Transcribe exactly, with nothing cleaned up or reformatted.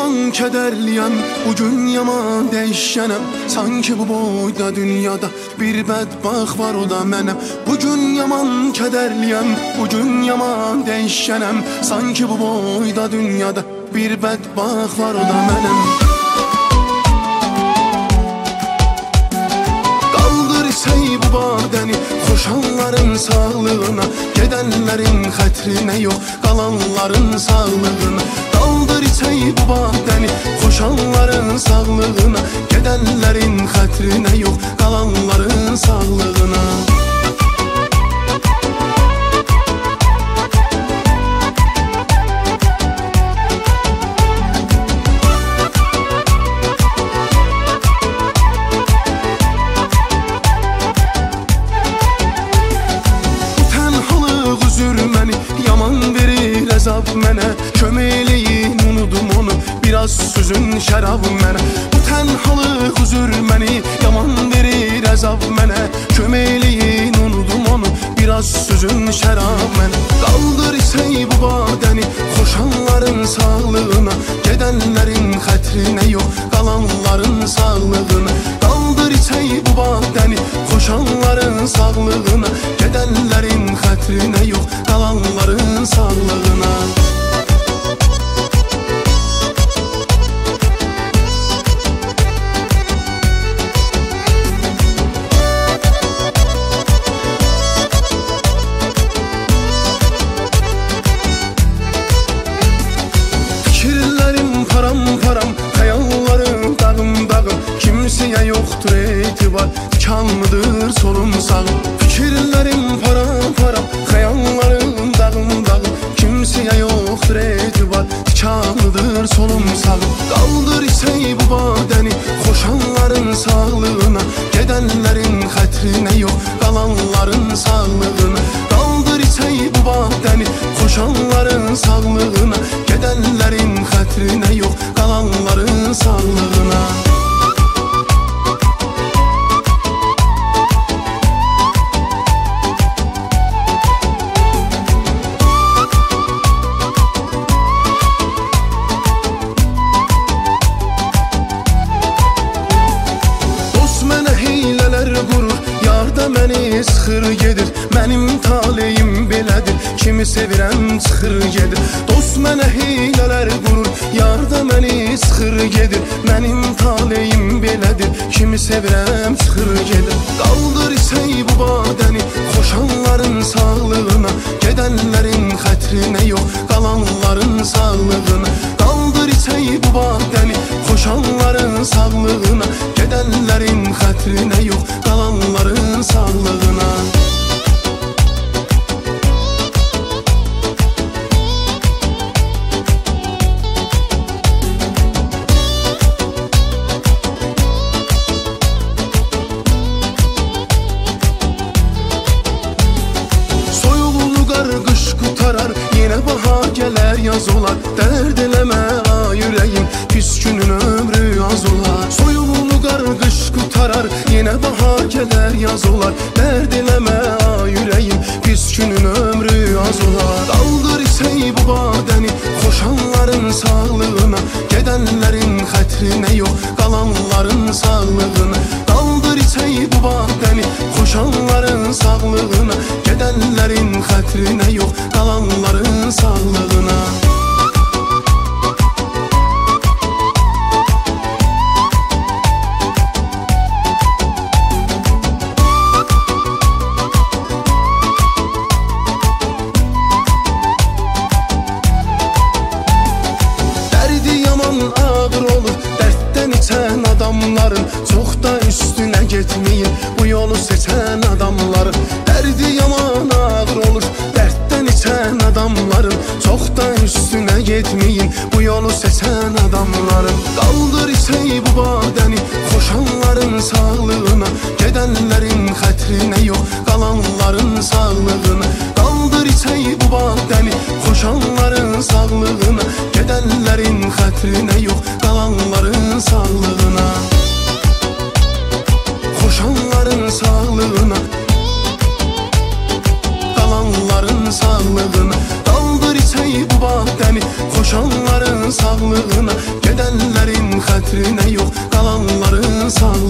yaman kederliyem, bugün yaman değişenem. Sanki bu boyda dünyada bir bedbaxt var, o da menem. Bugün yaman kederliyem, bugün yaman değişenem. Sanki bu boyda dünyada bir bedbaxt var, o da menem. Ey bu badəni xoşanların sağlığına, gedənlərin xətrinə yox, qalanların sağlığına. Qaldır içey bu badəni xoşanların sağlığına, gedənlərin xətrinə yox, qalanların sağlığına. Əzab mənə, köməkliyin unudum onu, biraz süzün şərab mənə. Bu tənhalıq üzür məni, yaman verir əzab mənə. Köməkliyin unudum onu, biraz süzün şərab mənə. Qaldır isey bu badəni xoşanların sağlığına, gedənlərin xətrinə yox, qalanların sağlığına. Qaldır isey bu badəni xoşanların sağlığına, gedənlərin xətrinə yox, qalanların sağlığına. Fikirlərim param param, xəyallarım dağım dağım. Kimsəyə yoxdur etibar, tikanlıdır solum sağım. Fikirlərim param param, xəyallarım dağım dağım. Kimsəyə yoxdur etibar, tikanlıdır solum sağım. Qaldır isey bu badəni xoşanların sağlığına, gedənlərin xətrinə yox, qalanların sağlığına. Qaldır isey bu badəni xoşanların sağlığına, gedənlərin xətrinə yox, qalanların sağlığına. Məni sıxır gedir, mənim taleyim belədir. Kimi sevirəm çıxır gedir, dost mənə hiylələr qurur. Yarda məni sıxır gedir, mənim taleyim belədir. Kimi sevirəm çıxır gedir. Qaldır isey bu badəni xoşanların sağlığına, gedənlərin xətrinə yox, qalanların sağlığına. Qaldır isey bu badəni xoşanların sağlığına, gedənlərin xətrinə yox, qalanların sağlığına. Soyuqlu qar qış qutarar, yenə bahar gələr yaz olar. Dərd eləmə ay ürəyim, pis günün ömrü az olar. Soyuqlu qar qış qutarar, yenə bahar gələr yaz olar. Dərd eləmə ay ürəyim, pis günün ömrü az olar. Qaldır isey bu badəni xoşanların sağlığına, gedənlərin xətrinə yox, qalanların sağlığına. Qaldır isey bu badəni xoşanların sağlığına, gedənlərin xətrinə yox, qalanların sağlığına. Adamların çox da üstünə getməyin, bu yolu seçən adamların. Dərdi yaman ağır olur, dərddən içən adamların. Çox da üstünə getməyin, bu yolu seçən adamların. Qaldır isey bu badəni xoşanların sağlığına, gedənlərin xətrinə yox, qalanların sağlığına. Qaldır isey bu badəni xoşanların sağlığına, gedənlərin xətrinə yox, qalanların sağlığına. Xoşanların sağlığına, qalanların sağlığına. Qaldır isey bu badəni dəmi koşanların sağlığına, gedənlərin xətrinə yox, qalanların sağlığına.